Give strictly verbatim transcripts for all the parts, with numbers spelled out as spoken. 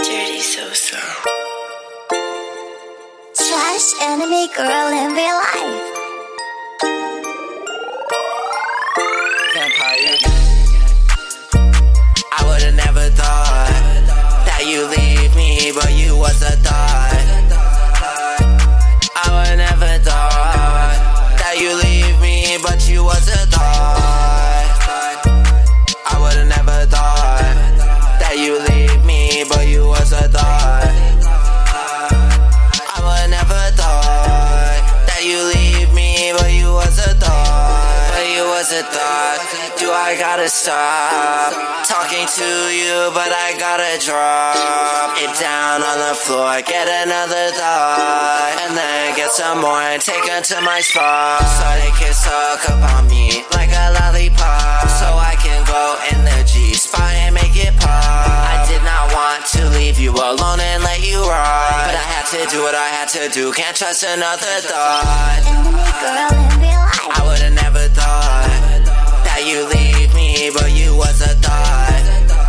Dirty Sosa. Slash enemy girl in real life. Vampire. I would've never thought that you leave me, but you was a thought. I would've never thought that you leave me, but you was a thought. I would've never thought that you leave me, but you was a thought. I would've never thought that you leave me, but you was a thought. But you was a thought. Do I gotta stop talking to you, but I gotta drop it down on the floor, get another thought, and then get some more and take her to my spot, so they can suck up on me like a lollipop, so I can go in the G spot and make it pop. I did not want to leave you alone and let you ride, but I had to do what I had to do, can't trust another thought. Enemy girl in real life. I would've never thought that you leave me, but you was a thought.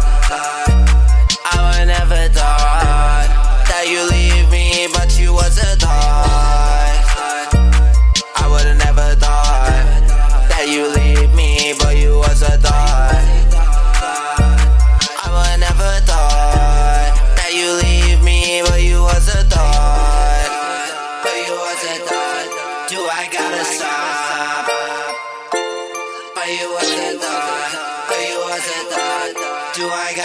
I would've never thought that you leave me, but you was a thought. I would've never thought that you leave me, but you was a thought. I would've never thought that you leave me, but you was a thought. But you was a thought. Do I gotta stop? But you was a thought. But you was a thought. Do I